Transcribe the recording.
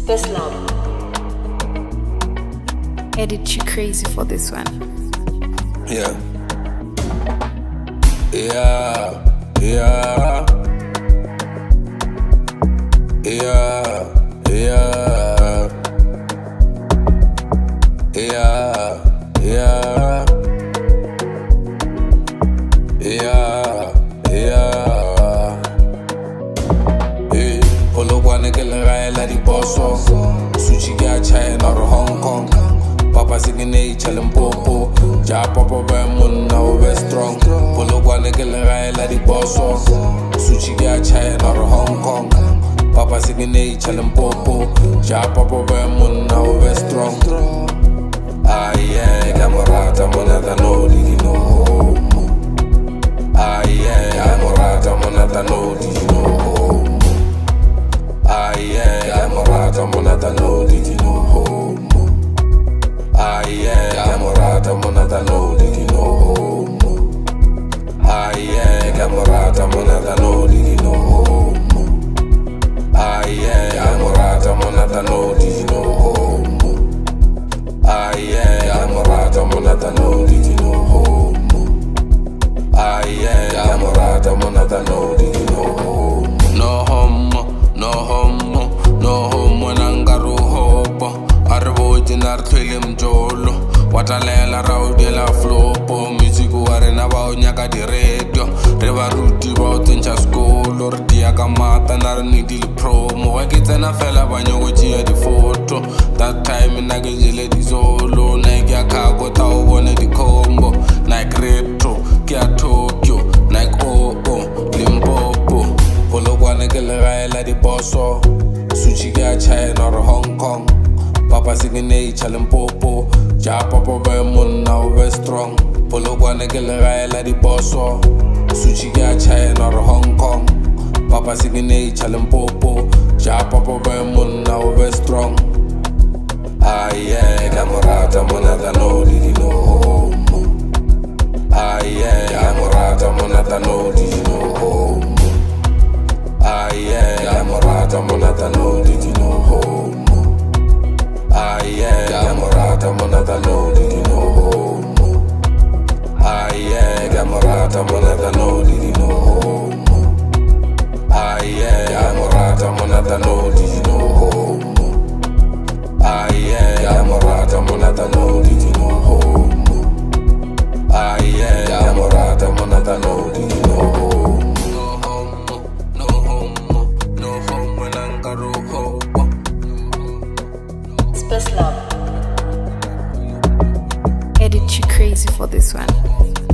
Space Lab. Edit you crazy for this one. Yeah. Yeah. Yeah. Yeah. Yeah. Yeah. Yeah. Yeah. Yeah. Polokwane ke legae la diposo Sushi ke a China or Hong Kong Papa singing nature Limpopo Ja papa be munna o be strong Polokwane ke legae la diposo Sushi ke a China or Hong Kong Papa singing nature Limpopo Ja papa be munna o be strong Ah yeah, gamorata monata no digino Ah yeah, gamorata monata no digino Ah yeah, gamorata monata no digino Ah yeah, gamorata monata no digino Ah yeah, gamorata monata no digino Ah yeah, gamorata monata no digino Ah yeah, gamorata monata no digino Ah yeah, gamorata monata no digino No homo, no homo, no homo nangaru hopo Arbo jinar twilim jolo Watalela raudi la flopo Musiku warena bao nyaka di radio Reba ruti bao tencha skolo Rdia kamata narani dili promo Wakitena fela banyoko chia di photo That time nage jile di solo Nike ya kago tau bone di combo Nike retro, kia Tokyo Nike OO, Limpopo Polokwane ke legae la diposo Sushi ke a China or Hong Kong Papa singing nature Limpopo Ja papa be munna o be strong Polokwane ke legae la diposo Sushi ke a China or Hong Kong Papa singing nature Limpopo Ja papa be munna o be strong Ah yeah, gamorata monata no digino Ah yeah, gamorata monata no digino Ah yeah, gamorata monata no digino Ah yeah, gamorata monata no digino Ah yeah, gamorata monata no digino Ah yeah, gamorata monata no digino Ah yeah, gamorata monata no digino Ah yeah, gamorata monata no digino Space Lab. Edit you crazy for this one.